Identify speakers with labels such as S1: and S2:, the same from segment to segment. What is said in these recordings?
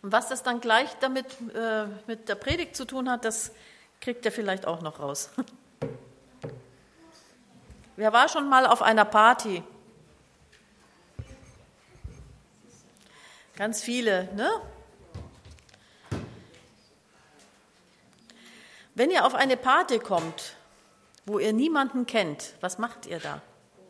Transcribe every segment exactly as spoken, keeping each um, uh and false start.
S1: Und was das dann gleich damit äh, mit der Predigt zu tun hat, das kriegt ihr vielleicht auch noch raus. Wer war schon mal auf einer Party? Ganz viele, ne? Wenn ihr auf eine Party kommt, wo ihr niemanden kennt, was macht ihr da?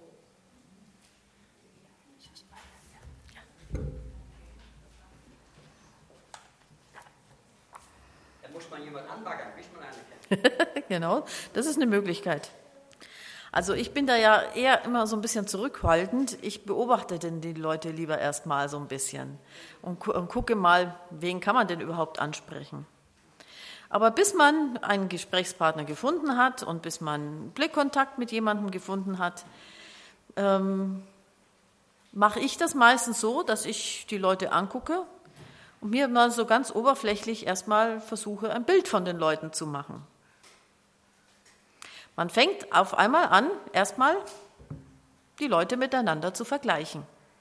S2: Da muss man jemanden anbaggern, bis man einen kennt.
S1: Genau, das ist eine Möglichkeit. Also ich bin da ja eher immer so ein bisschen zurückhaltend. Ich beobachte denn die Leute lieber erstmal so ein bisschen und, gu- und gucke mal, wen kann man denn überhaupt ansprechen. Aber bis man einen Gesprächspartner gefunden hat und bis man Blickkontakt mit jemandem gefunden hat, ähm, mache ich das meistens so, dass ich die Leute angucke und mir mal so ganz oberflächlich erstmal versuche, ein Bild von den Leuten zu machen. Man fängt auf einmal an, erstmal die Leute miteinander zu vergleichen.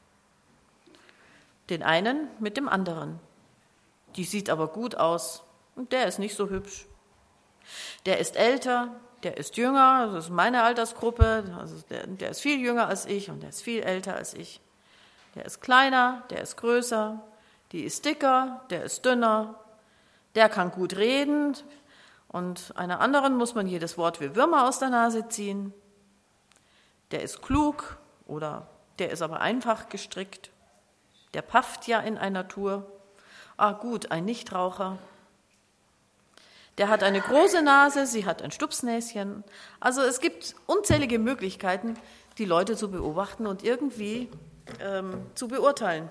S1: Den einen mit dem anderen. Die sieht aber gut aus und der ist nicht so hübsch. Der ist älter, der ist jünger, das ist meine Altersgruppe, also der, der ist viel jünger als ich und der ist viel älter als ich. Der ist kleiner, der ist größer, die ist dicker, der ist dünner, der kann gut reden. Und einer anderen muss man jedes Wort wie Würmer aus der Nase ziehen. Der ist klug oder der ist aber einfach gestrickt. Der pafft ja in einer Tour. Ah gut, ein Nichtraucher. Der hat eine große Nase, sie hat ein Stupsnäschen. Also es gibt unzählige Möglichkeiten, die Leute zu beobachten und irgendwie ähm, zu beurteilen.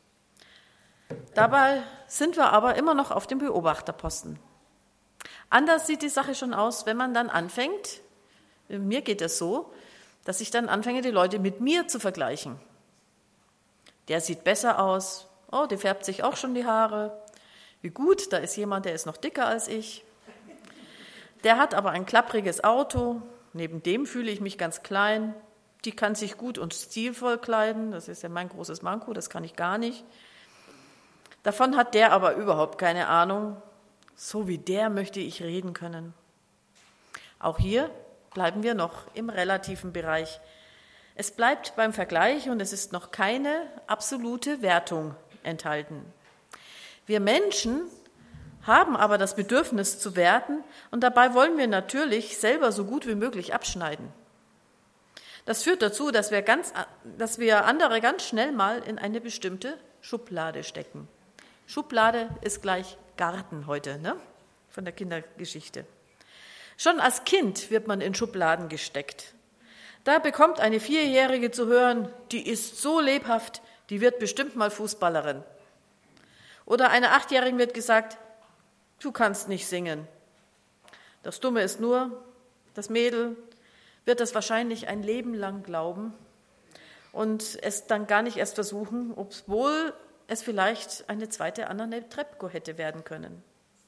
S1: Dabei sind wir aber immer noch auf dem Beobachterposten. Anders sieht die Sache schon aus, wenn man dann anfängt, mir geht es so, dass ich dann anfange, die Leute mit mir zu vergleichen. Der sieht besser aus, oh, der färbt sich auch schon die Haare. Wie gut, da ist jemand, der ist noch dicker als ich. Der hat aber ein klappriges Auto, neben dem fühle ich mich ganz klein. Die kann sich gut und stilvoll kleiden, das ist ja mein großes Manko, das kann ich gar nicht. Davon hat der aber überhaupt keine Ahnung. So wie der möchte ich reden können. Auch hier bleiben wir noch im relativen Bereich. Es bleibt beim Vergleich und es ist noch keine absolute Wertung enthalten. Wir Menschen haben aber das Bedürfnis zu werten und dabei wollen wir natürlich selber so gut wie möglich abschneiden. Das führt dazu, dass wir, ganz, dass wir andere ganz schnell mal in eine bestimmte Schublade stecken. Schublade ist gleich Garten heute, ne? Von der Kindergeschichte. Schon als Kind wird man in Schubladen gesteckt. Da bekommt eine Vierjährige zu hören, die ist so lebhaft, die wird bestimmt mal Fußballerin. Oder einer Achtjährigen wird gesagt, du kannst nicht singen. Das Dumme ist nur, das Mädel wird das wahrscheinlich ein Leben lang glauben und es dann gar nicht erst versuchen, obwohl es vielleicht eine zweite Anna Netrebko hätte werden können.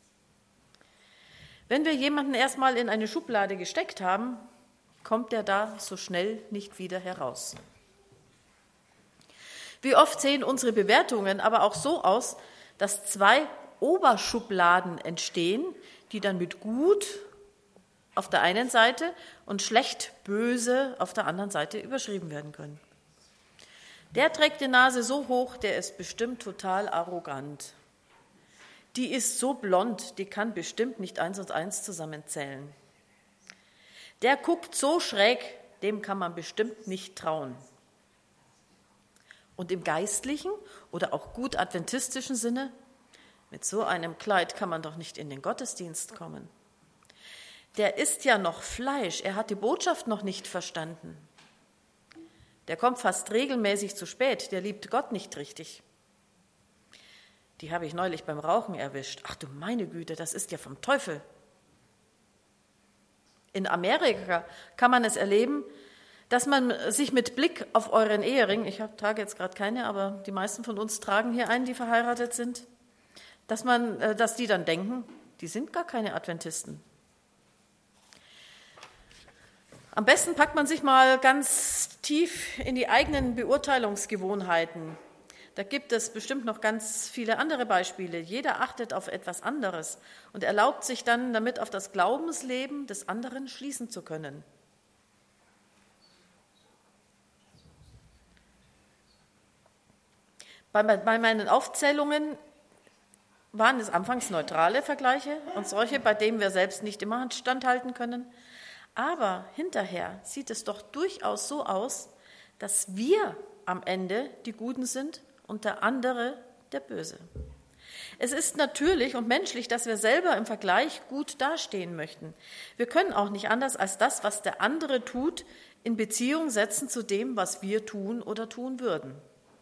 S1: Wenn wir jemanden erstmal in eine Schublade gesteckt haben, kommt er da so schnell nicht wieder heraus. Wie oft sehen unsere Bewertungen aber auch so aus, dass zwei Oberschubladen entstehen, die dann mit gut auf der einen Seite und schlecht böse auf der anderen Seite überschrieben werden können. Der trägt die Nase so hoch, der ist bestimmt total arrogant. Die ist so blond, die kann bestimmt nicht eins und eins zusammenzählen. Der guckt so schräg, dem kann man bestimmt nicht trauen. Und im geistlichen oder auch gut adventistischen Sinne, mit so einem Kleid kann man doch nicht in den Gottesdienst kommen. Der isst ja noch Fleisch, er hat die Botschaft noch nicht verstanden. Der kommt fast regelmäßig zu spät, der liebt Gott nicht richtig. Die habe ich neulich beim Rauchen erwischt. Ach du meine Güte, das ist ja vom Teufel. In Amerika kann man es erleben, dass man sich mit Blick auf euren Ehering, ich trage jetzt gerade keine, aber die meisten von uns tragen hier einen, die verheiratet sind, dass, man, dass die dann denken, die sind gar keine Adventisten. Am besten packt man sich mal ganz tief in die eigenen Beurteilungsgewohnheiten. Da gibt es bestimmt noch ganz viele andere Beispiele. Jeder achtet auf etwas anderes und erlaubt sich dann, damit auf das Glaubensleben des anderen schließen zu können. Bei, bei meinen Aufzählungen waren es anfangs neutrale Vergleiche und solche, bei denen wir selbst nicht immer standhalten können. Aber hinterher sieht es doch durchaus so aus, dass wir am Ende die Guten sind und der andere der Böse. Es ist natürlich und menschlich, dass wir selber im Vergleich gut dastehen möchten. Wir können auch nicht anders als das, was der andere tut, in Beziehung setzen zu dem, was wir tun oder tun würden.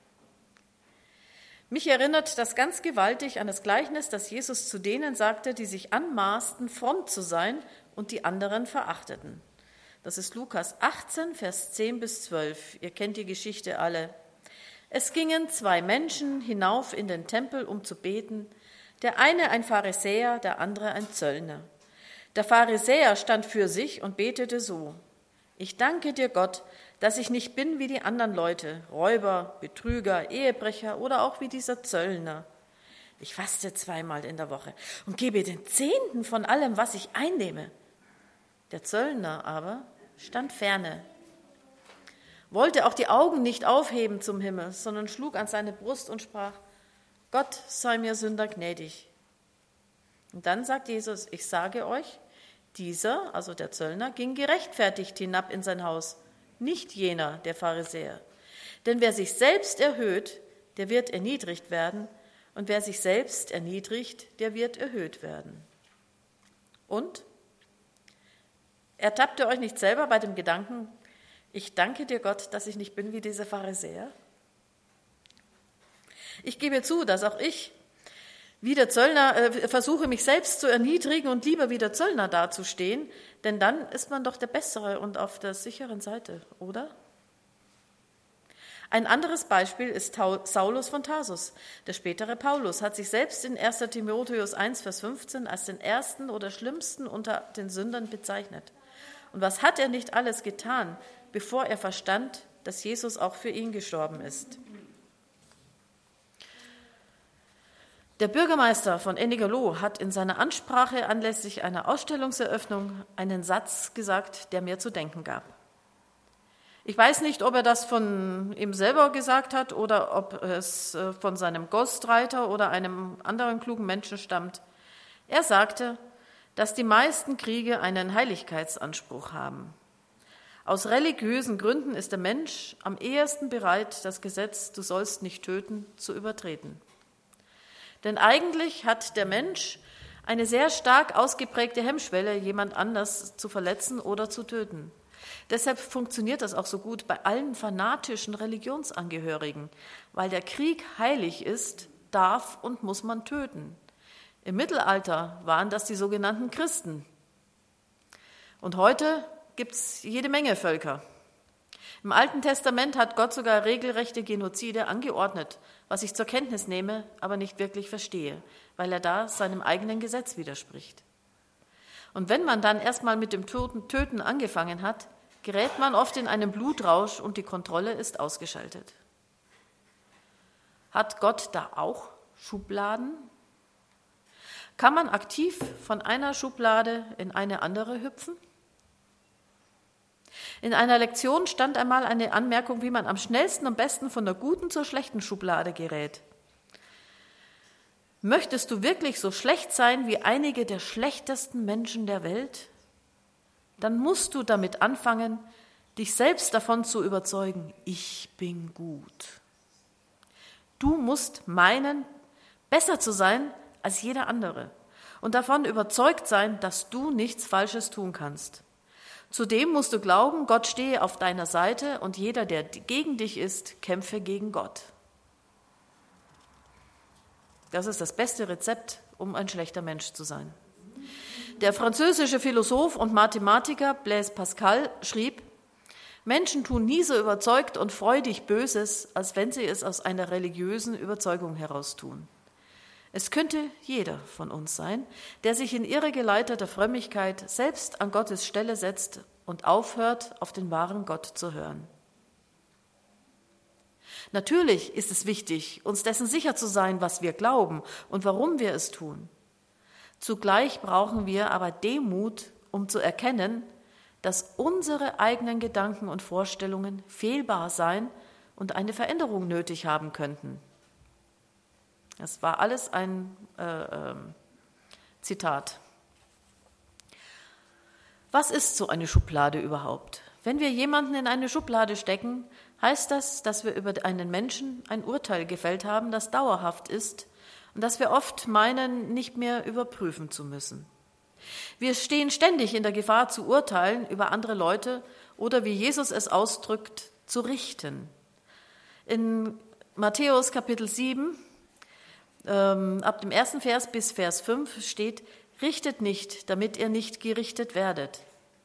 S1: Mich erinnert das ganz gewaltig an das Gleichnis, das Jesus zu denen sagte, die sich anmaßten, fromm zu sein und die anderen verachteten. Das ist Lukas achtzehn, Vers zehn bis zwölf. Ihr kennt die Geschichte alle. Es gingen zwei Menschen hinauf in den Tempel, um zu beten. Der eine ein Pharisäer, der andere ein Zöllner. Der Pharisäer stand für sich und betete so: Ich danke dir, Gott, dass ich nicht bin wie die anderen Leute, Räuber, Betrüger, Ehebrecher oder auch wie dieser Zöllner. Ich faste zweimal in der Woche und gebe den Zehnten von allem, was ich einnehme. Der Zöllner aber stand ferne, wollte auch die Augen nicht aufheben zum Himmel, sondern schlug an seine Brust und sprach: Gott sei mir Sünder gnädig. Und dann sagt Jesus: Ich sage euch, dieser, also der Zöllner, ging gerechtfertigt hinab in sein Haus, nicht jener, der Pharisäer. Denn wer sich selbst erhöht, der wird erniedrigt werden, und wer sich selbst erniedrigt, der wird erhöht werden. Und? Ertappt ihr euch nicht selber bei dem Gedanken: Ich danke dir, Gott, dass ich nicht bin wie diese Pharisäer? Ich gebe zu, dass auch ich, wie der Zöllner, äh, versuche, mich selbst zu erniedrigen und lieber wie der Zöllner dazustehen, denn dann ist man doch der Bessere und auf der sicheren Seite, oder? Ein anderes Beispiel ist Saulus von Tarsus. Der spätere Paulus hat sich selbst in erster Timotheus eins, Vers fünfzehn als den ersten oder schlimmsten unter den Sündern bezeichnet. Und was hat er nicht alles getan, bevor er verstand, dass Jesus auch für ihn gestorben ist? Der Bürgermeister von Ennigerloh hat in seiner Ansprache anlässlich einer Ausstellungseröffnung einen Satz gesagt, der mir zu denken gab. Ich weiß nicht, ob er das von ihm selber gesagt hat oder ob es von seinem Ghostwriter oder einem anderen klugen Menschen stammt. Er sagte, dass die meisten Kriege einen Heiligkeitsanspruch haben. Aus religiösen Gründen ist der Mensch am ehesten bereit, das Gesetz, du sollst nicht töten, zu übertreten. Denn eigentlich hat der Mensch eine sehr stark ausgeprägte Hemmschwelle, jemand anders zu verletzen oder zu töten. Deshalb funktioniert das auch so gut bei allen fanatischen Religionsangehörigen, weil der Krieg heilig ist, darf und muss man töten. Im Mittelalter waren das die sogenannten Christen. Und heute gibt es jede Menge Völker. Im Alten Testament hat Gott sogar regelrechte Genozide angeordnet, was ich zur Kenntnis nehme, aber nicht wirklich verstehe, weil er da seinem eigenen Gesetz widerspricht. Und wenn man dann erstmal mit dem Töten angefangen hat, gerät man oft in einen Blutrausch und die Kontrolle ist ausgeschaltet. Hat Gott da auch Schubladen? Kann man aktiv von einer Schublade in eine andere hüpfen? In einer Lektion stand einmal eine Anmerkung, wie man am schnellsten und besten von der guten zur schlechten Schublade gerät. Möchtest du wirklich so schlecht sein wie einige der schlechtesten Menschen der Welt? Dann musst du damit anfangen, dich selbst davon zu überzeugen, ich bin gut. Du musst meinen, besser zu sein als jeder andere und davon überzeugt sein, dass du nichts Falsches tun kannst. Zudem musst du glauben, Gott stehe auf deiner Seite und jeder, der gegen dich ist, kämpfe gegen Gott. Das ist das beste Rezept, um ein schlechter Mensch zu sein. Der französische Philosoph und Mathematiker Blaise Pascal schrieb, Menschen tun nie so überzeugt und freudig Böses, als wenn sie es aus einer religiösen Überzeugung heraus tun. Es könnte jeder von uns sein, der sich in irregeleiteter Frömmigkeit selbst an Gottes Stelle setzt und aufhört, auf den wahren Gott zu hören. Natürlich ist es wichtig, uns dessen sicher zu sein, was wir glauben und warum wir es tun. Zugleich brauchen wir aber Demut, um zu erkennen, dass unsere eigenen Gedanken und Vorstellungen fehlbar sein und eine Veränderung nötig haben könnten. Das war alles ein äh, äh, Zitat. Was ist so eine Schublade überhaupt? Wenn wir jemanden in eine Schublade stecken, heißt das, dass wir über einen Menschen ein Urteil gefällt haben, das dauerhaft ist und das wir oft meinen, nicht mehr überprüfen zu müssen. Wir stehen ständig in der Gefahr zu urteilen über andere Leute oder, wie Jesus es ausdrückt, zu richten. In Matthäus Kapitel sieben, ähm, ab dem ersten Vers bis Vers fünf steht: Richtet nicht, damit ihr nicht gerichtet werdet.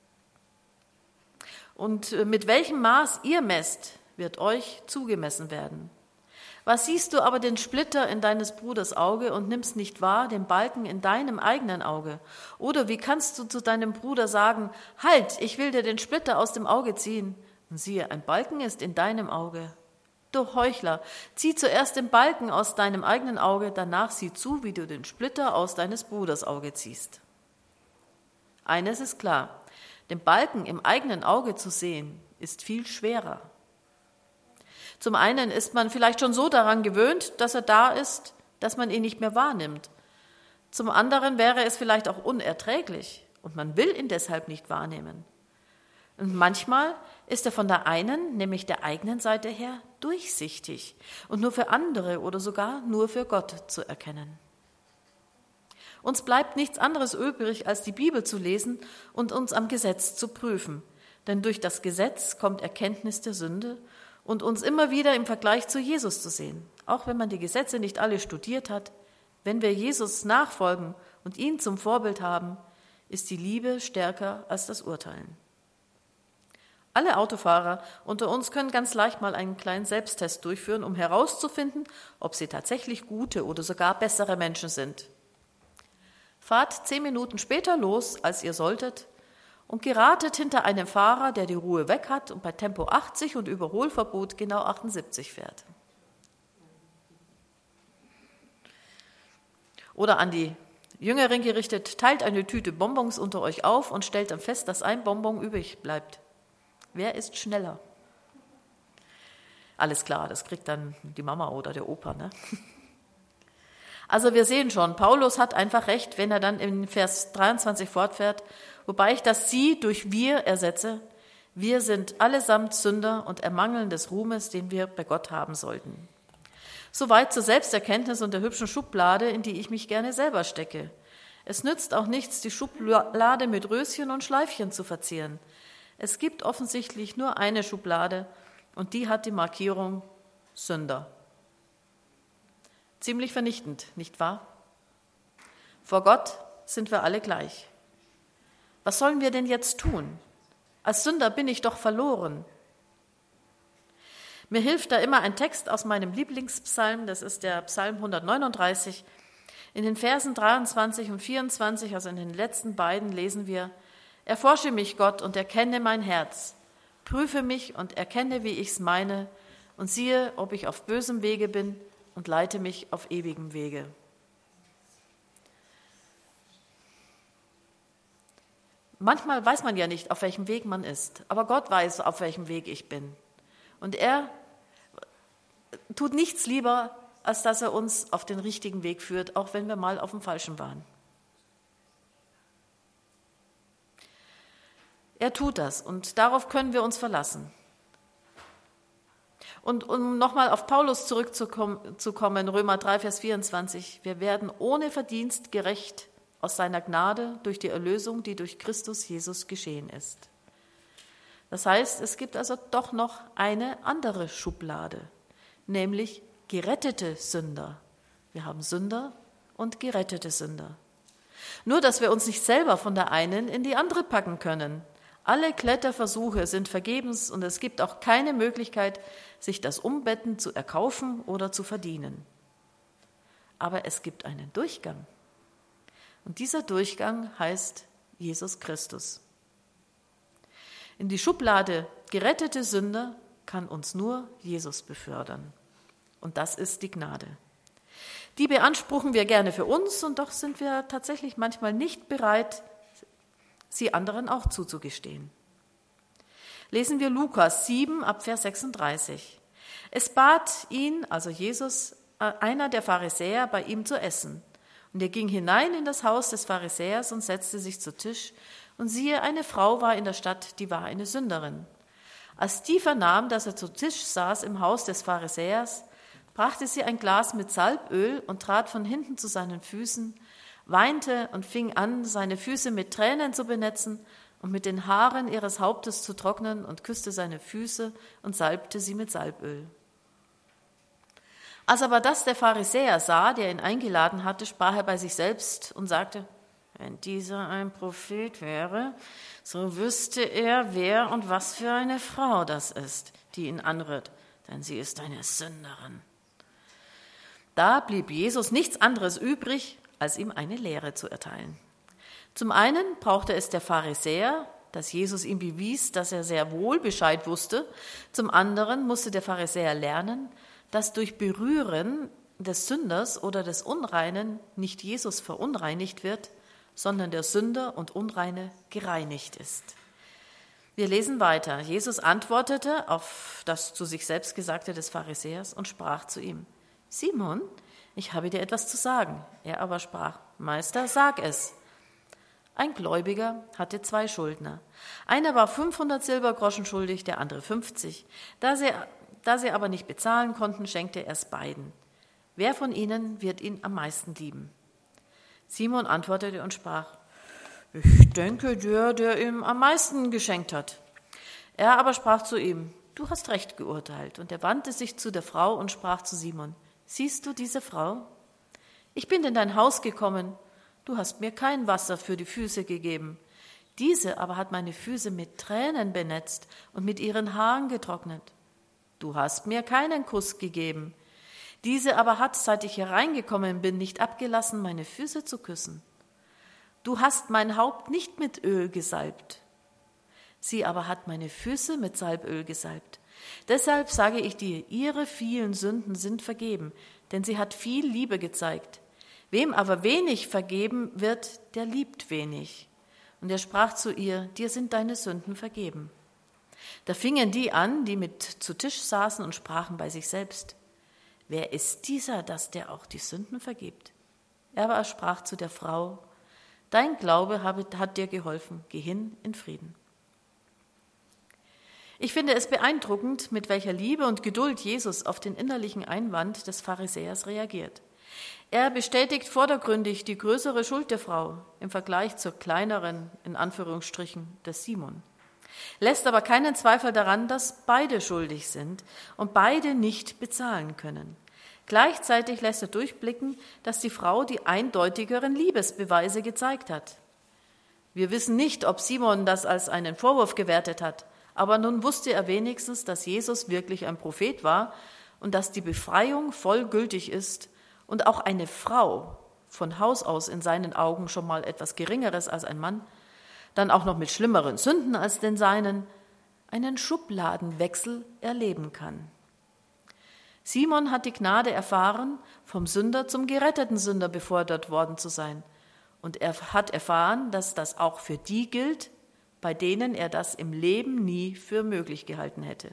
S1: Und mit welchem Maß ihr messt, wird euch zugemessen werden. Was siehst du aber den Splitter in deines Bruders Auge und nimmst nicht wahr den Balken in deinem eigenen Auge? Oder wie kannst du zu deinem Bruder sagen: Halt, ich will dir den Splitter aus dem Auge ziehen, und siehe, ein Balken ist in deinem Auge? Du Heuchler, zieh zuerst den Balken aus deinem eigenen Auge, danach sieh zu, wie du den Splitter aus deines Bruders Auge ziehst. Eines ist klar: Den Balken im eigenen Auge zu sehen, ist viel schwerer. Zum einen ist man vielleicht schon so daran gewöhnt, dass er da ist, dass man ihn nicht mehr wahrnimmt. Zum anderen wäre es vielleicht auch unerträglich und man will ihn deshalb nicht wahrnehmen. Und manchmal ist er von der einen, nämlich der eigenen Seite her, durchsichtig und nur für andere oder sogar nur für Gott zu erkennen. Uns bleibt nichts anderes übrig, als die Bibel zu lesen und uns am Gesetz zu prüfen. Denn durch das Gesetz kommt Erkenntnis der Sünde und uns immer wieder im Vergleich zu Jesus zu sehen. Auch wenn man die Gesetze nicht alle studiert hat, wenn wir Jesus nachfolgen und ihn zum Vorbild haben, ist die Liebe stärker als das Urteilen. Alle Autofahrer unter uns können ganz leicht mal einen kleinen Selbsttest durchführen, um herauszufinden, ob sie tatsächlich gute oder sogar bessere Menschen sind. Fahrt zehn Minuten später los, als ihr solltet, und geratet hinter einem Fahrer, der die Ruhe weg hat und bei Tempo achtzig und Überholverbot genau achtundsiebzig fährt. Oder an die Jüngeren gerichtet: Teilt eine Tüte Bonbons unter euch auf und stellt dann fest, dass ein Bonbon übrig bleibt. Wer ist schneller? Alles klar, das kriegt dann die Mama oder der Opa, ne? Also wir sehen schon, Paulus hat einfach recht, wenn er dann in Vers dreiundzwanzig fortfährt: Wobei ich das Sie durch wir ersetze. Wir sind allesamt Sünder und ermangeln des Ruhmes, den wir bei Gott haben sollten. Soweit zur Selbsterkenntnis und der hübschen Schublade, in die ich mich gerne selber stecke. Es nützt auch nichts, die Schublade mit Röschen und Schleifchen zu verzieren. Es gibt offensichtlich nur eine Schublade und die hat die Markierung Sünder. Ziemlich vernichtend, nicht wahr? Vor Gott sind wir alle gleich. Was sollen wir denn jetzt tun? Als Sünder bin ich doch verloren. Mir hilft da immer ein Text aus meinem Lieblingspsalm, das ist der Psalm hundertneununddreißig. In den Versen dreiundzwanzig und vierundzwanzig, also in den letzten beiden, lesen wir: Erforsche mich, Gott, und erkenne mein Herz. Prüfe mich und erkenne, wie ich's meine, und siehe, ob ich auf bösem Wege bin, und leite mich auf ewigem Wege. Manchmal weiß man ja nicht, auf welchem Weg man ist, aber Gott weiß, auf welchem Weg ich bin. Und er tut nichts lieber, als dass er uns auf den richtigen Weg führt, auch wenn wir mal auf dem falschen waren. Er tut das und darauf können wir uns verlassen. Und um nochmal auf Paulus zurückzukommen, Römer drei, Vers vierundzwanzig, wir werden ohne Verdienst gerecht aus seiner Gnade durch die Erlösung, die durch Christus Jesus geschehen ist. Das heißt, es gibt also doch noch eine andere Schublade, nämlich gerettete Sünder. Wir haben Sünder und gerettete Sünder. Nur, dass wir uns nicht selber von der einen in die andere packen können. Alle Kletterversuche sind vergebens und es gibt auch keine Möglichkeit, sich das Umbetten zu erkaufen oder zu verdienen. Aber es gibt einen Durchgang. Und dieser Durchgang heißt Jesus Christus. In die Schublade gerettete Sünder kann uns nur Jesus befördern. Und das ist die Gnade. Die beanspruchen wir gerne für uns und doch sind wir tatsächlich manchmal nicht bereit, sie anderen auch zuzugestehen. Lesen wir Lukas sieben ab Vers sechsunddreißig. Es bat ihn, also Jesus, einer der Pharisäer, bei ihm zu essen. Und er ging hinein in das Haus des Pharisäers und setzte sich zu Tisch. Und siehe, eine Frau war in der Stadt, die war eine Sünderin. Als die vernahm, dass er zu Tisch saß im Haus des Pharisäers, brachte sie ein Glas mit Salböl und trat von hinten zu seinen Füßen, weinte und fing an, seine Füße mit Tränen zu benetzen und mit den Haaren ihres Hauptes zu trocknen und küsste seine Füße und salbte sie mit Salböl. Als aber das der Pharisäer sah, der ihn eingeladen hatte, sprach er bei sich selbst und sagte, wenn dieser ein Prophet wäre, so wüsste er, wer und was für eine Frau das ist, die ihn anrührt, denn sie ist eine Sünderin. Da blieb Jesus nichts anderes übrig, als ihm eine Lehre zu erteilen. Zum einen brauchte es der Pharisäer, dass Jesus ihm bewies, dass er sehr wohl Bescheid wusste. Zum anderen musste der Pharisäer lernen, dass durch Berühren des Sünders oder des Unreinen nicht Jesus verunreinigt wird, sondern der Sünder und Unreine gereinigt ist. Wir lesen weiter. Jesus antwortete auf das zu sich selbst Gesagte des Pharisäers und sprach zu ihm, Simon, ich habe dir etwas zu sagen. Er aber sprach, Meister, sag es. Ein Gläubiger hatte zwei Schuldner. Einer war fünfhundert Silbergroschen schuldig, der andere fünfzig. Da sie, da sie aber nicht bezahlen konnten, schenkte er es beiden. Wer von ihnen wird ihn am meisten lieben? Simon antwortete und sprach, ich denke, der, der ihm am meisten geschenkt hat. Er aber sprach zu ihm, du hast recht geurteilt. Und er wandte sich zu der Frau und sprach zu Simon, siehst du diese Frau? Ich bin in dein Haus gekommen, du hast mir kein Wasser für die Füße gegeben. Diese aber hat meine Füße mit Tränen benetzt und mit ihren Haaren getrocknet. Du hast mir keinen Kuss gegeben. Diese aber hat, seit ich hereingekommen bin, nicht abgelassen, meine Füße zu küssen. Du hast mein Haupt nicht mit Öl gesalbt. Sie aber hat meine Füße mit Salböl gesalbt. Deshalb sage ich dir, ihre vielen Sünden sind vergeben, denn sie hat viel Liebe gezeigt. Wem aber wenig vergeben wird, der liebt wenig. Und er sprach zu ihr, dir sind deine Sünden vergeben. Da fingen die an, die mit zu Tisch saßen und sprachen bei sich selbst, wer ist dieser, dass der auch die Sünden vergibt? Er aber sprach zu der Frau, dein Glaube hat dir geholfen, geh hin in Frieden. Ich finde es beeindruckend, mit welcher Liebe und Geduld Jesus auf den innerlichen Einwand des Pharisäers reagiert. Er bestätigt vordergründig die größere Schuld der Frau im Vergleich zur kleineren, in Anführungsstrichen, des Simon. Lässt aber keinen Zweifel daran, dass beide schuldig sind und beide nicht bezahlen können. Gleichzeitig lässt er durchblicken, dass die Frau die eindeutigeren Liebesbeweise gezeigt hat. Wir wissen nicht, ob Simon das als einen Vorwurf gewertet hat, aber nun wusste er wenigstens, dass Jesus wirklich ein Prophet war und dass die Befreiung voll gültig ist und auch eine Frau, von Haus aus in seinen Augen schon mal etwas Geringeres als ein Mann, dann auch noch mit schlimmeren Sünden als den seinen, einen Schubladenwechsel erleben kann. Simon hat die Gnade erfahren, vom Sünder zum geretteten Sünder befördert worden zu sein. Und er hat erfahren, dass das auch für die gilt, bei denen er das im Leben nie für möglich gehalten hätte.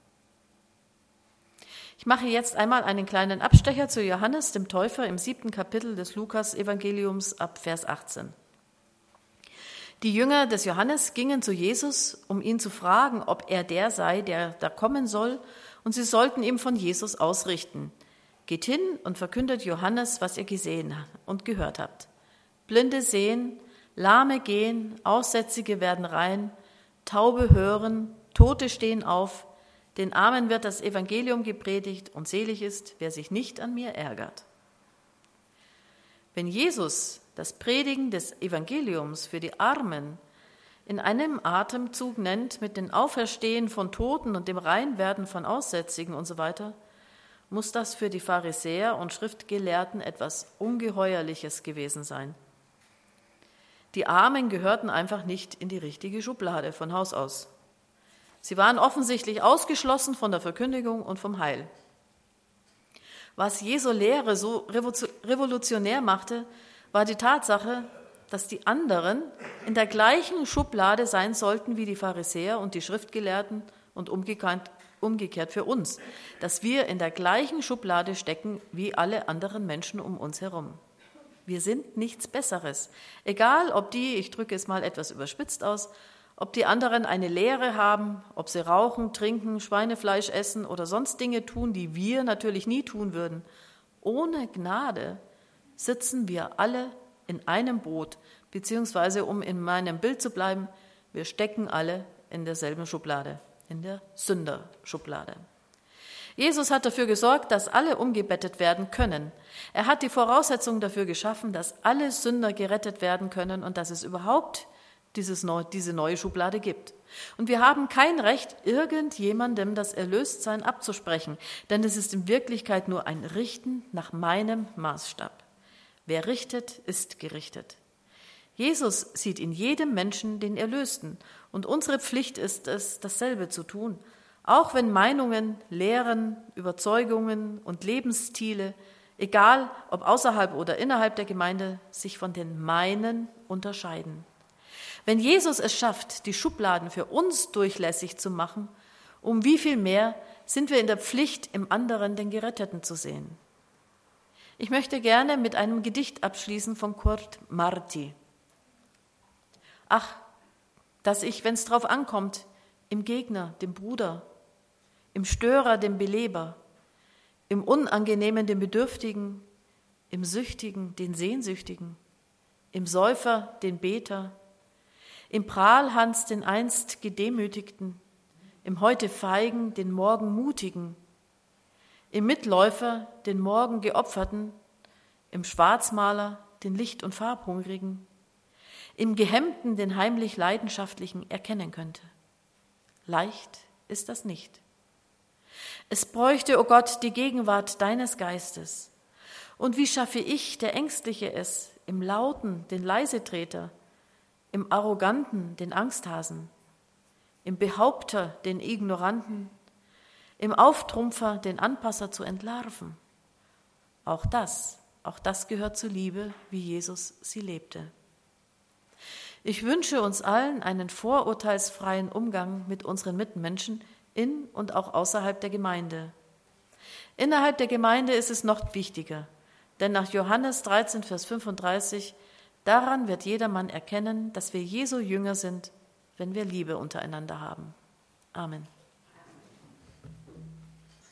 S1: Ich mache jetzt einmal einen kleinen Abstecher zu Johannes, dem Täufer, im siebten Kapitel des Lukas-Evangeliums ab Vers achtzehn. Die Jünger des Johannes gingen zu Jesus, um ihn zu fragen, ob er der sei, der da kommen soll, und sie sollten ihm von Jesus ausrichten. Geht hin und verkündet Johannes, was ihr gesehen und gehört habt. Blinde sehen, Lahme gehen, Aussätzige werden rein, Taube hören, Tote stehen auf, den Armen wird das Evangelium gepredigt und selig ist, wer sich nicht an mir ärgert. Wenn Jesus das Predigen des Evangeliums für die Armen in einem Atemzug nennt mit dem Auferstehen von Toten und dem Reinwerden von Aussätzigen und so weiter, muss das für die Pharisäer und Schriftgelehrten etwas Ungeheuerliches gewesen sein. Die Armen gehörten einfach nicht in die richtige Schublade von Haus aus. Sie waren offensichtlich ausgeschlossen von der Verkündigung und vom Heil. Was Jesu Lehre so revolutionär machte, war die Tatsache, dass die anderen in der gleichen Schublade sein sollten wie die Pharisäer und die Schriftgelehrten und umgekehrt, umgekehrt für uns, dass wir in der gleichen Schublade stecken wie alle anderen Menschen um uns herum. Wir sind nichts Besseres. Egal, ob die, ich drücke es mal etwas überspitzt aus, ob die anderen eine Lehre haben, ob sie rauchen, trinken, Schweinefleisch essen oder sonst Dinge tun, die wir natürlich nie tun würden. Ohne Gnade sitzen wir alle in einem Boot, beziehungsweise, um in meinem Bild zu bleiben, wir stecken alle in derselben Schublade, in der Sünderschublade. Jesus hat dafür gesorgt, dass alle umgebettet werden können. Er hat die Voraussetzungen dafür geschaffen, dass alle Sünder gerettet werden können und dass es überhaupt dieses neu, diese neue Schublade gibt. Und wir haben kein Recht, irgendjemandem das Erlöstsein abzusprechen, denn es ist in Wirklichkeit nur ein Richten nach meinem Maßstab. Wer richtet, ist gerichtet. Jesus sieht in jedem Menschen den Erlösten und unsere Pflicht ist es, dasselbe zu tun, auch wenn Meinungen, Lehren, Überzeugungen und Lebensstile, egal ob außerhalb oder innerhalb der Gemeinde, sich von den meinen unterscheiden. Wenn Jesus es schafft, die Schubladen für uns durchlässig zu machen, um wie viel mehr sind wir in der Pflicht, im anderen den Geretteten zu sehen. Ich möchte gerne mit einem Gedicht abschließen von Kurt Marti. Ach, dass ich, wenn es drauf ankommt, im Gegner, dem Bruder, im Störer, dem Beleber, im Unangenehmen, dem Bedürftigen, im Süchtigen, den Sehnsüchtigen, im Säufer, den Beter, im Prahlhans, den einst Gedemütigten, im heute Feigen, den morgen Mutigen, im Mitläufer, den morgen Geopferten, im Schwarzmaler, den Licht- und Farbhungrigen, im Gehemmten, den heimlich Leidenschaftlichen erkennen könnte. Leicht ist das nicht. Es bräuchte, o oh Gott, die Gegenwart deines Geistes. Und wie schaffe ich, der Ängstliche, es, im Lauten, den Leisetreter, im Arroganten, den Angsthasen, im Behaupter, den Ignoranten, im Auftrumpfer, den Anpasser zu entlarven. Auch das, auch das gehört zur Liebe, wie Jesus sie lebte. Ich wünsche uns allen einen vorurteilsfreien Umgang mit unseren Mitmenschen in und auch außerhalb der Gemeinde. Innerhalb der Gemeinde ist es noch wichtiger, denn nach Johannes dreizehn, Vers fünfunddreißig, daran wird jedermann erkennen, dass wir Jesu Jünger sind, wenn wir Liebe untereinander haben. Amen.